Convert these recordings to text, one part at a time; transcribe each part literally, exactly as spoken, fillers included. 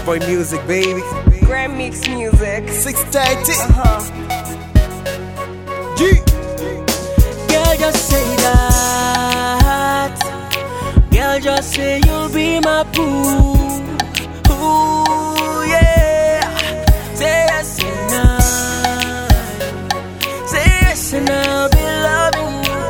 D-Boy Music, baby. Grand Mix Music. six thirty. Uh-huh. G. Girl, just say that. Girl, just say you'll be my boo. Ooh, yeah. Say yes and I. Say yes and I'll be loving you.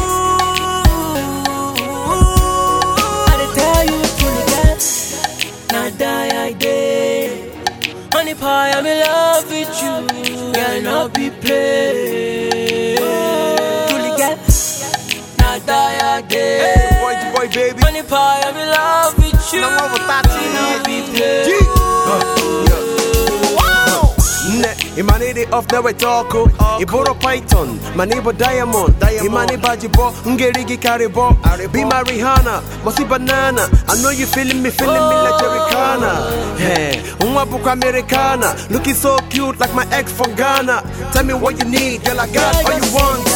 Ooh, I tell you truly, girl. Not die I did. Honey pie, I'm in love with you. Girl, not be played. Truly, girl. Not die I did. Boy, D-Boy, baby. Honey pie, I'm in love with you. Now I'm with that. Not be played. G. Uh, yeah. Imanede off now we talk. Iboro Python, my neighbor Diamond, Imani Bajibo, Ngerigi Karibo, be my Rihanna, Mosi Banana. I know you feeling me, feeling me like Jericana. Hey, Umwabuka Americana, looking so cute like my ex from Ghana. Tell me what you need, girl, I got all you want.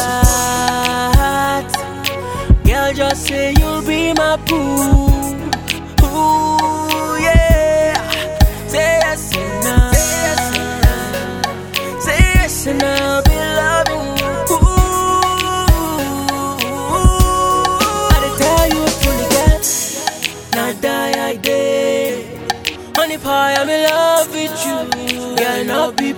Girl, just say you'll be my boo. Ooh, yeah. Say yes and I. And I'll be loving you. Ooh, I tell you truly, girl. Not die I did. Honey pie, I'm in love with you. Girl, not be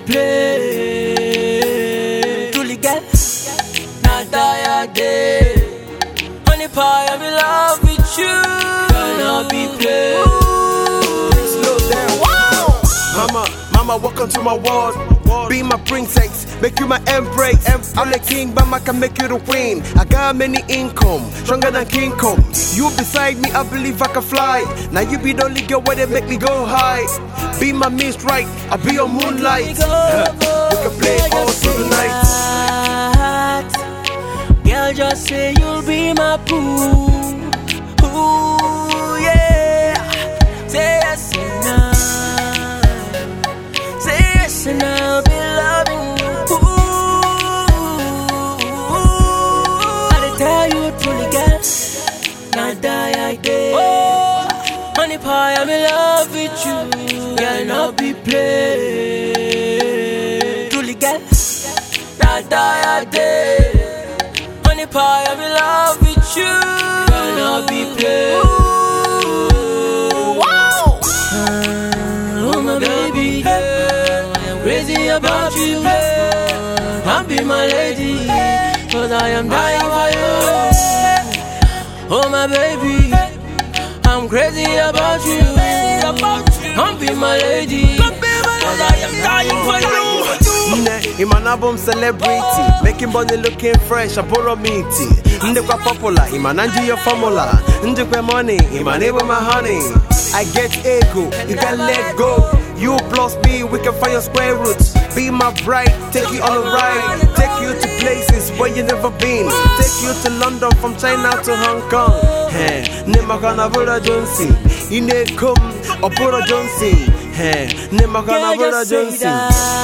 played. Truly, girl. Not die I did. Honey pie, I'm in love with you. Girl, not be played. Slow down. Wow. Mama, mama, welcome to my world. Be my princess, make you my embrace. I'm the king, but I can make you the queen. I got many income, stronger than King Kong. You beside me, I believe I can fly. Now you be the only girl where they make me go high. Be my mist right, I'll be your moonlight. Uh, we can play all through the night. Girl, just say you'll be my boo. Ooh, yeah. Say yes and I. Say yes and I'll be loving you. Ooh, I tell you truly, girl. Not die I did. Honey pie, I'm in love with you. Girl, not be played. Truly, girl. Not die I did. Honey pie, I'm in love with you. Girl, not be played. Wow. Oh my baby, I'm crazy about you. I'll be my lady, cause I am dying for you. Oh my baby, I'm crazy about you. I'll be my lady, cause I am dying for you. In my album celebrity, making money looking fresh, I borrow meaty. Ndekwa popular, in my Nigeria formula. Ndekwa money, in my neighbor my honey. I get ego, you can let go. You plus me, we can find your square roots. Be my bride, take you on a ride. Take you to places where you never been. Take you to London, from China to Hong Kong. Hey, Nemakana Bora Johnson. Ine kum, Opura Johnson. Hey, Nemakana Bora Johnson.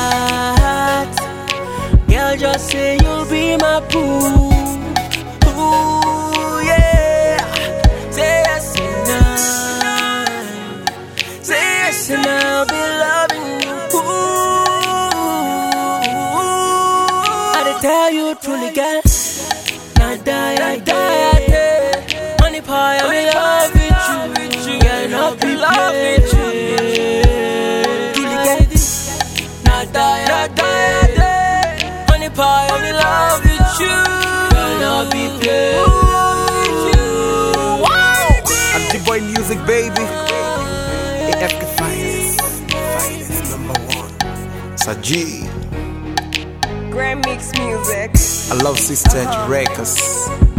Girl, just say you'll be my boo. Ooh, yeah. Say yes and I. Say yes and I'll be loving you. Ooh, I tell you truly, girl. Not die, I die, I die. Honey pie, I'm in love with you. Girl, not be played. Truly, girl. Not die, I die, I die. Honey pie, I'm in love with you. Girl, not be played. Wow. I'm D-Boy Music, baby. A F K Finest, Finest number one. Saji. Grand Mix Music. I love Sister Records.